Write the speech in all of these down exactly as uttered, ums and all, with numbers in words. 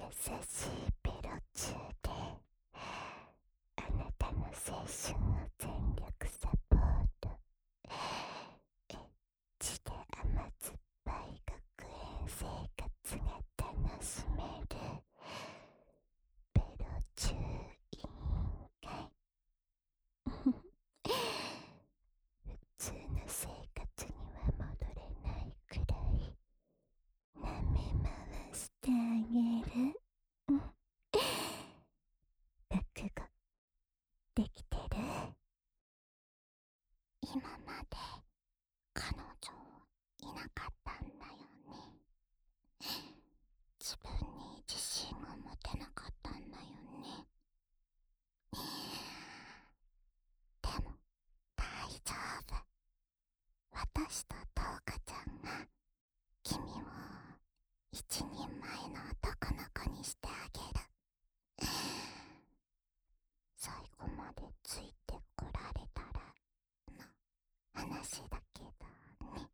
優しいベロチューであなたの青春を全力サポート。エッチで甘酸っぱい学園生活が楽しめるベロチュー委員会。普通の生活には戻れないくらい舐め回してあげる。覚悟できてる？今まで彼女いなかったんだよね。自分に自信を持てなかったんだよね。でも大丈夫。私とトウカちゃんが君を一人前の男の子にしてあげる。最後までついてこられたらの話だけどね。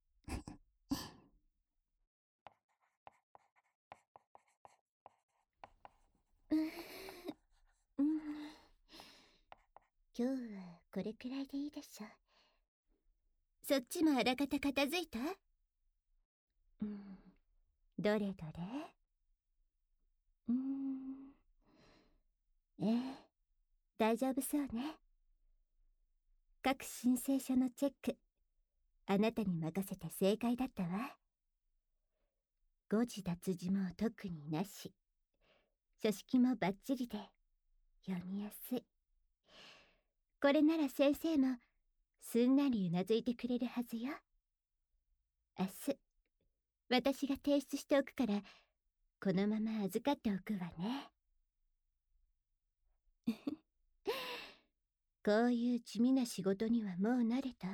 うーうん、今日はこれくらいでいいでしょ。そっちもあらかた片付いた？うん、どれどれ。うーん、ええ、大丈夫そうね。各申請書のチェック、あなたに任せて正解だったわ。誤字脱字も特になし。書式もバッチリで読みやすい。これなら先生もすんなりうなずいてくれるはずよ。明日私が提出しておくからこのまま預かっておくわね。こういう地味な仕事にはもう慣れた？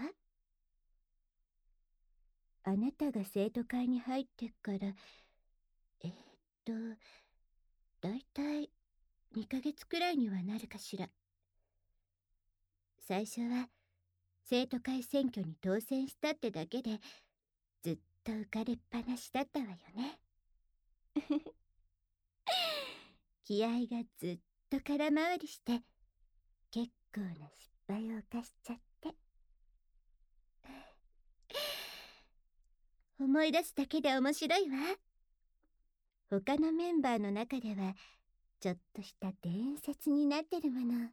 あなたが生徒会に入ってからえー、っとだいたいにかげつくらいにはなるかしら。最初は生徒会選挙に当選したってだけでずっと浮かれっぱなしだったわよね。気合がずっと空回りして結構な失敗を犯しちゃって。思い出すだけで面白いわ。他のメンバーの中ではちょっとした伝説になってるもの。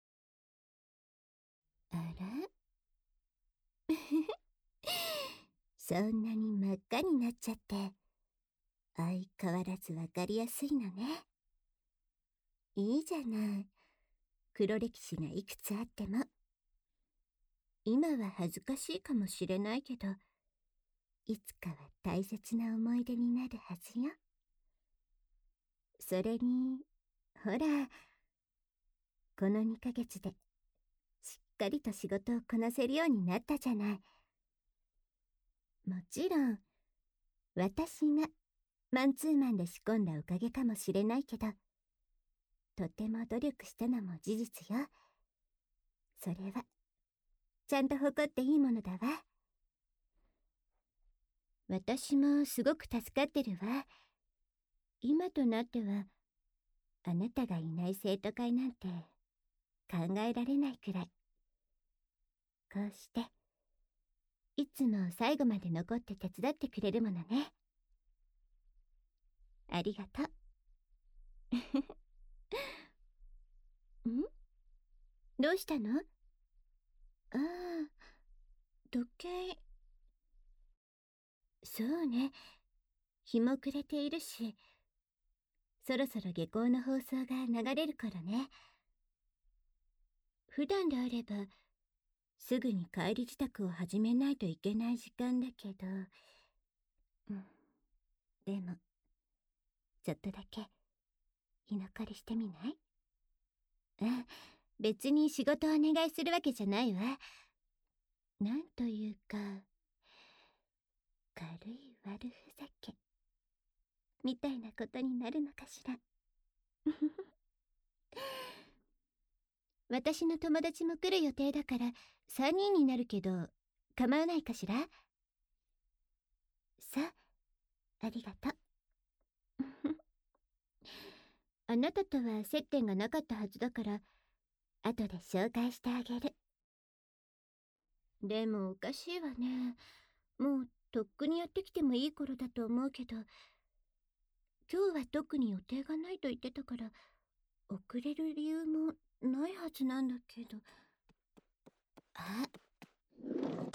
あらそんなに真っ赤になっちゃって相変わらずわかりやすいのね。いいじゃない。黒歴史がいくつあっても。今は恥ずかしいかもしれないけど、いつかは大切な思い出になるはずよ。それに、ほら、このにかげつでしっかりと仕事をこなせるようになったじゃない。もちろん、私がマンツーマンで仕込んだおかげかもしれないけど、とても努力したのも事実よ。それは、ちゃんと誇っていいものだわ。私もすごく助かってるわ。今となっては、あなたがいない生徒会なんて考えられないくらい。こうして、いつも最後まで残って手伝ってくれるものね。ありがとう。ん？どうしたの？ああ、時計。そうね。日も暮れているし、そろそろ下校の放送が流れる頃ね。普段であれば、すぐに帰り支度を始めないといけない時間だけど、うん、でも、ちょっとだけ居残りしてみない？うん、別に仕事をお願いするわけじゃないわ。なんというか、軽い悪ふざけみたいなことになるのかしら。私の友達も来る予定だからさんにんになるけど構わないかしら。さあ、ありがとう。 あなたとは接点がなかったはずだから、後で紹介してあげる。でもおかしいわね。もうとっくにやってきてもいい頃だと思うけど、今日は特に予定がないと言ってたから、遅れる理由もないはずなんだけど。あ、どうかちゃん、ま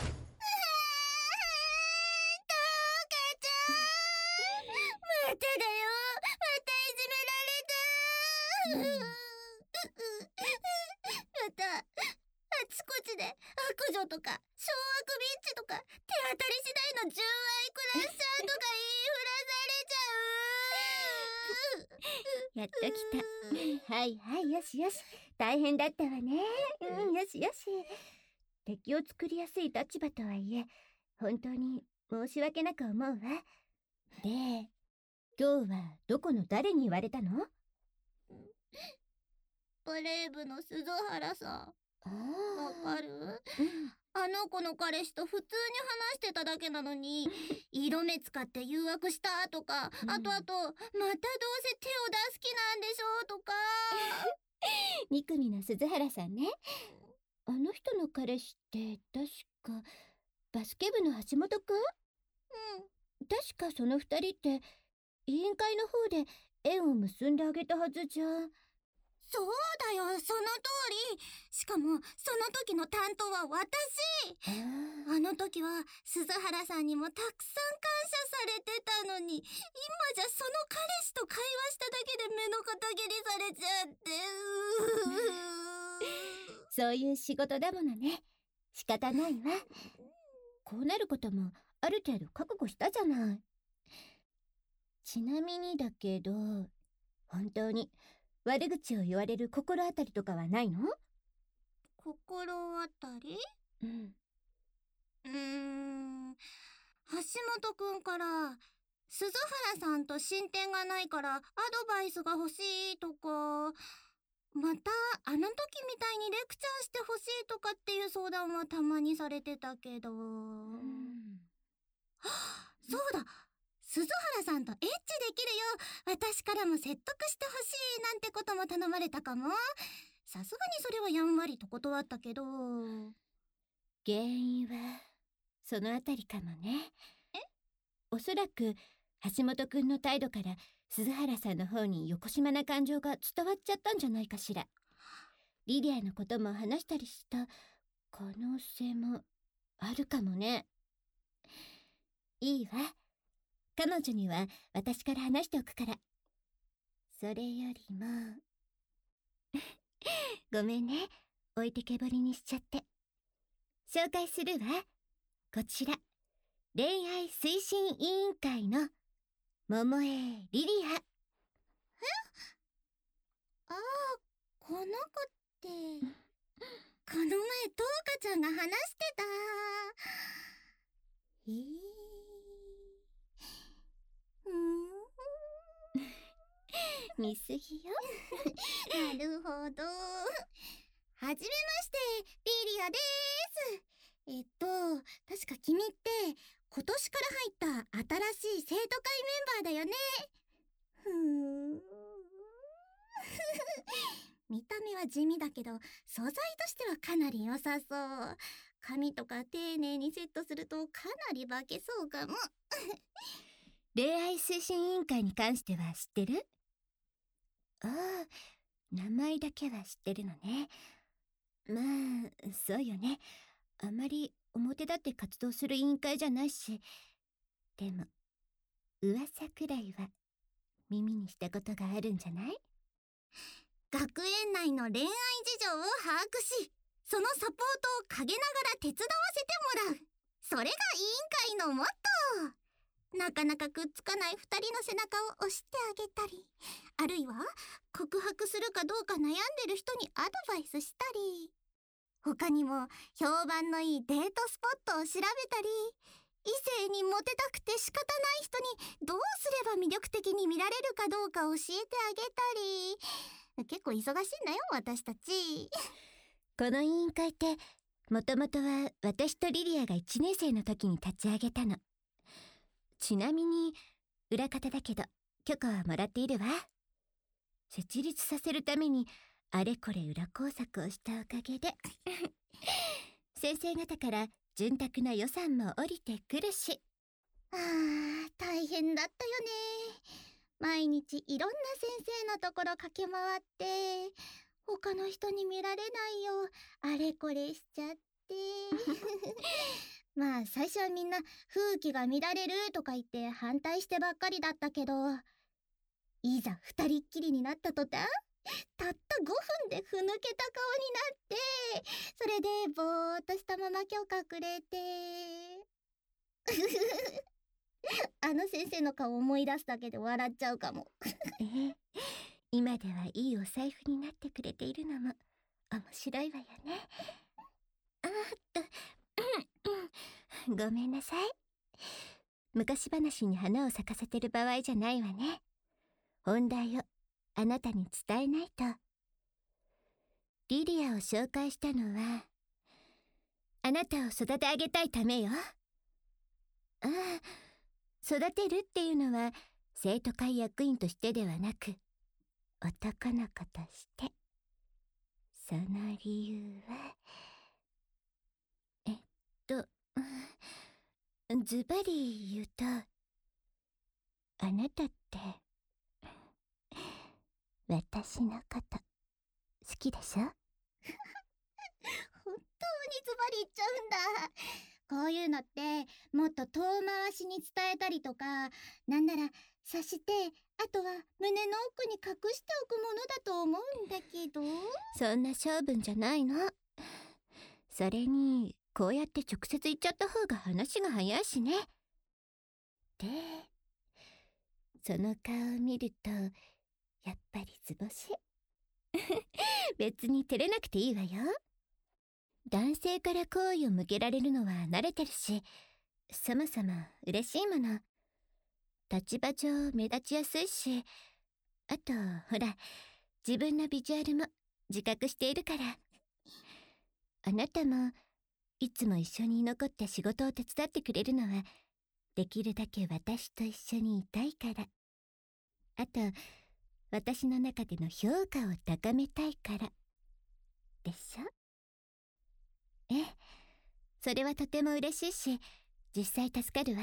ただよ、またいじめられた、うん、またあちこちで悪女とか小悪ビッチとか手当たり次第の純愛クラッシャーとか言いふらされちゃう。やっと来た。はいはい、よしよし、大変だったわね。うん、よしよし。敵を作りやすい立場とはいえ、本当に申し訳なく思うわ。で、今日はどこの誰に言われたの？ バレー部の鈴原さん。わかる？うん、あの子の彼氏と普通に話してただけなのに色目使って誘惑したとか、うん、あとあとまたどうせ手を出す気なんでしょとかに組の鈴原さんね。あの人の彼氏って確かバスケ部の橋本くん？うん、確かその二人って委員会の方で縁を結んであげたはずじゃん。 そうだよ、その通り。しかもその時の担当は私。あ, あの時は鈴原さんにもたくさん感謝されてたのに、今じゃその彼氏と会話しただけで目の片蹴りされちゃって。 そういう仕事だものね。仕方ないわ。こうなることもある程度覚悟したじゃない。ちなみにだけど、本当に悪口を言われる心当たりとかはないの？ 心当たり？ うん。 うーん。橋本くんから鈴原さんと進展がないからアドバイスが欲しいとか、またあの時みたいにレクチャーして欲しいとかっていう相談はたまにされてたけど、うん、そうだ、鈴原さんとエッチできるよ、私からも説得してほしいなんてことも頼まれたかも。さすがにそれはやんわりと断ったけど。 原因はそのあたりかもね。え？おそらく橋本くんの態度から鈴原さんの方によこしまな感情が伝わっちゃったんじゃないかしら。リリアのことも話したりした可能性もあるかもね。いいわ。彼女には私から話しておくから。それよりもごめんね、置いてけぼりにしちゃって。紹介するわ。こちら、恋愛推進委員会の桃江リリア。え？ ああ、この子って、この前トウカちゃんが話してた。 えー、うーん見すぎよ。 なるほど。はじめまして、リリアです。えっと、確か君って今年から入った新しい生徒会メンバーだよね。ふーん。見た目は地味だけど素材としてはかなり良さそう。髪とか丁寧にセットするとかなり化けそうかも。 恋愛推進委員会に関しては知ってる？ああ、名前だけは知ってるのね。まあ、そうよね。あまり表立って活動する委員会じゃないし。でも、噂くらいは耳にしたことがあるんじゃない？ 学園内の恋愛事情を把握し、そのサポートを陰ながら手伝わせてもらう。それが委員会のモットー。なかなかくっつかない二人の背中を押してあげたり、あるいは告白するかどうか悩んでる人にアドバイスしたり、他にも評判のいいデートスポットを調べたり、異性にモテたくて仕方ない人にどうすれば魅力的に見られるかどうか教えてあげたり。結構忙しいんだよ、私たち。 この委員会ってもともとは私とリリアがいちねん生の時に立ち上げたの。ちなみに裏方だけど許可はもらっているわ。 設立させるためにあれこれ裏工作をしたおかげで先生方から潤沢な予算も降りてくるし。 あー、大変だったよね。毎日いろんな先生のところ駆け回って他の人に見られないようあれこれしちゃってまあ最初はみんな風紀が乱れるとか言って反対してばっかりだったけど、いざ二人っきりになった途端、たったごふんでふぬけた顔になって、それでぼーっとしたまま今日隠れてあの先生の顔思い出すだけで笑っちゃうかもえ今ではいいお財布になってくれているのも面白いわよね。あーっとごめんなさい。昔話に花を咲かせてる場合じゃないわね。本題をあなたに伝えないと。リリアを紹介したのはあなたを育て上げたいためよ。ああ、育てるっていうのは生徒会役員としてではなく男の子として。その理由はえっとズバリ言うと、あなたって私のこと好きでしょ？ 本当にズバリ言っちゃうんだ。こういうのってもっと遠回しに伝えたりとか、なんなら察して、あとは胸の奥に隠しておくものだと思うんだけど。 そんな性分じゃないの。それにこうやって直接言っちゃった方が話が早いしね。で、その顔を見るとやっぱり図星別に照れなくていいわよ。男性から好意を向けられるのは慣れてるし、そもそも嬉しいもの。立場上目立ちやすいし、あとほら自分のビジュアルも自覚しているから。あなたもいつも一緒に残って仕事を手伝ってくれるのはできるだけ私と一緒にいたいから。あと私の中での評価を高めたいからでしょ？ええ、それはとても嬉しいし実際助かるわ。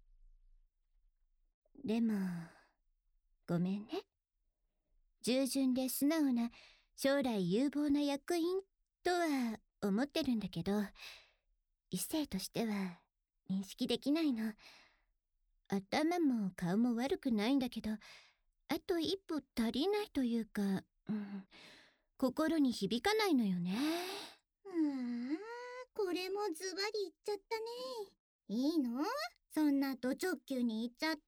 でもごめんね。従順で素直な将来有望な役員とは思ってるんだけど、異性としては認識できないの。頭も顔も悪くないんだけど、あと一歩足りないというか、うん、心に響かないのよね。 うーん、これもズバリ言っちゃったね。いいの？そんなド直球に言っちゃって。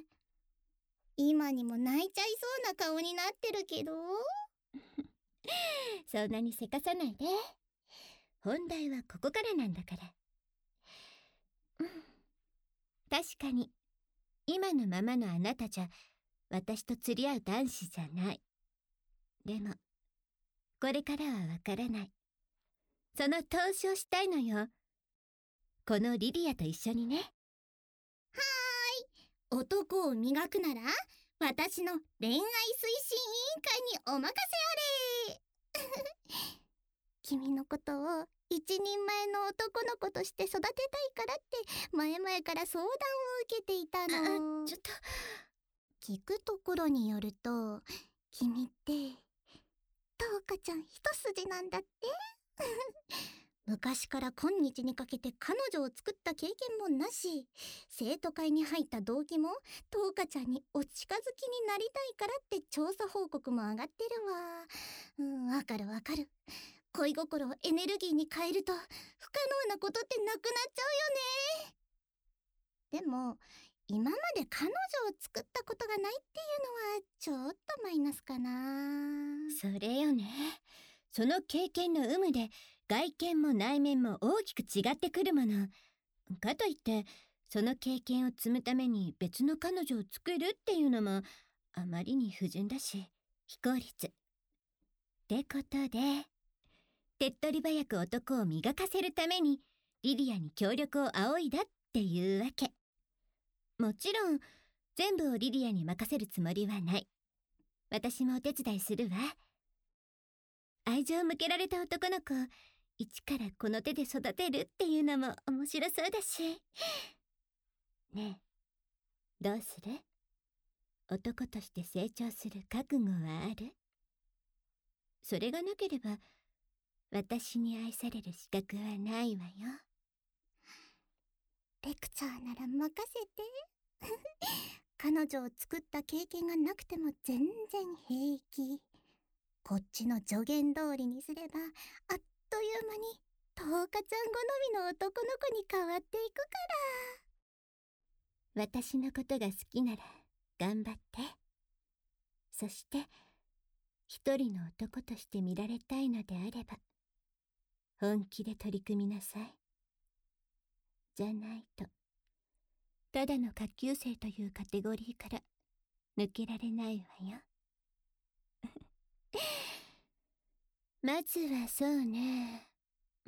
今にも泣いちゃいそうな顔になってるけどそんなにせかさないで。本題はここからなんだから。うん、確かに今のままのあなたじゃ私と釣り合う男子じゃない。でもこれからはわからない。その投資をしたいのよ。このリリアと一緒にね。はーい、男を磨くなら私の恋愛推進委員会にお任せあれ君のことを一人前の男の子として育てたいからって前々から相談を受けていたの。 あ、ちょっと聞くところによると君ってトウカちゃん一筋なんだって昔から今日にかけて彼女を作った経験もなし、生徒会に入った動機もトウカちゃんにお近づきになりたいからって調査報告も上がってるわ。うん、わかるわかる。恋心をエネルギーに変えると不可能なことってなくなっちゃうよね。でも今まで彼女を作ったことがないっていうのはちょっとマイナスかな。 それよね。その経験の有無で外見も内面も大きく違ってくるもの。かといってその経験を積むために別の彼女を作るっていうのもあまりに不純だし非効率。ってことで手っ取り早く男を磨かせるためにリリアに協力を仰いだっていうわけ。もちろん全部をリリアに任せるつもりはない。 私もお手伝いするわ。愛情を向けられた男の子を一からこの手で育てるっていうのも面白そうだし。ねえ、どうする？男として成長する覚悟はある？それがなければ私に愛される資格はないわよ。 レクチャーなら任せて。彼女を作った経験がなくても全然平気。こっちの助言通りにすればあっという間にトウカちゃん好みの男の子に変わっていくから。 私のことが好きなら頑張って。そして一人の男として見られたいのであれば本気で取り組みなさい。じゃないとただの下級生というカテゴリーから抜けられないわよ。まずはそうね、うん、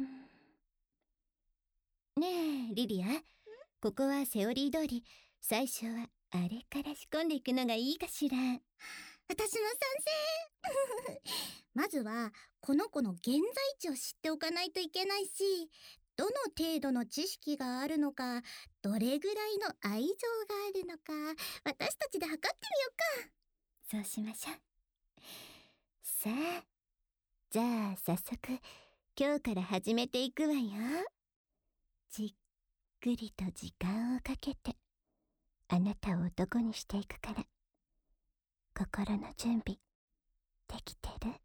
ねえリリア、ここはセオリー通り最初はあれから仕込んでいくのがいいかしら。 私も賛成。まずはこの子の現在地を知っておかないといけないし、どの程度の知識があるのか、どれぐらいの愛情があるのか、私たちで測ってみようか。 そうしましょう。さあ、じゃあ早速今日から始めていくわよ。じっくりと時間をかけてあなたを男にしていくから心の準備できてる？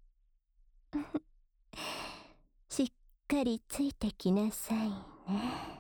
しっかりついてきなさいね。